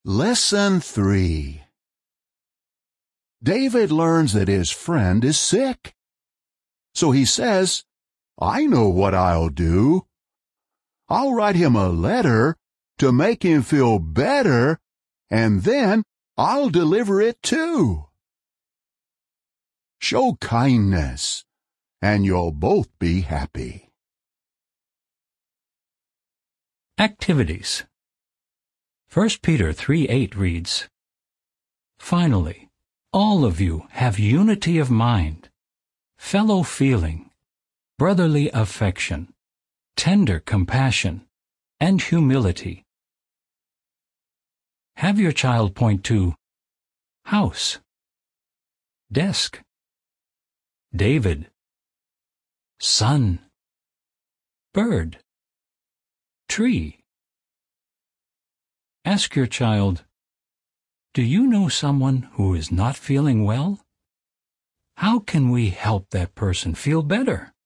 Lesson 3. David learns that his friend is sick. So he says, I know what I'll do. I'll write him a letter to make him feel better, and then I'll deliver it too. Show kindness, and you'll both be happy. Activities. 1 Peter 3:8 reads, Finally, all of you have unity of mind, fellow feeling, brotherly affection, tender compassion, and humility. Have your child point to house, desk, David, sun, bird, tree. Ask your child, do you know someone who is not feeling well? How can we help that person feel better?